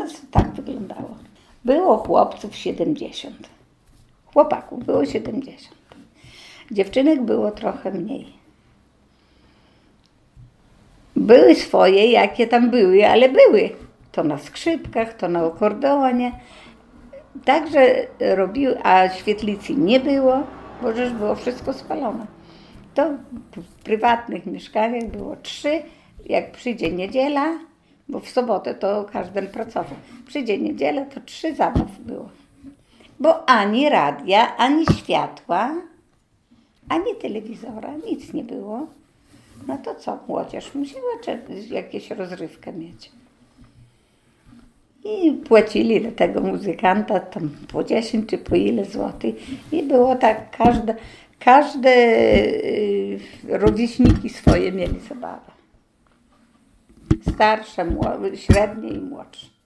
nas tak wyglądało. Było chłopców 70. Chłopaków było 70. Dziewczynek było trochę mniej. Były swoje, jakie tam były, ale były. To na skrzypkach, to na akordeonie. Także robiły, a świetlicy nie było, bo już było wszystko spalone. To w prywatnych mieszkaniach było 3, jak przyjdzie niedziela, bo w sobotę to każdy pracował. Przyjdzie niedziela, to 3 zabaw było. Bo ani radia, ani światła, ani telewizora, nic nie było. No to co, młodzież musiała jakieś rozrywkę mieć. I płacili do tego muzykanta tam po 10 czy po ile złotych. I było tak, każde rówieśniki swoje mieli zabawę. Starsze, średnie i młodsze.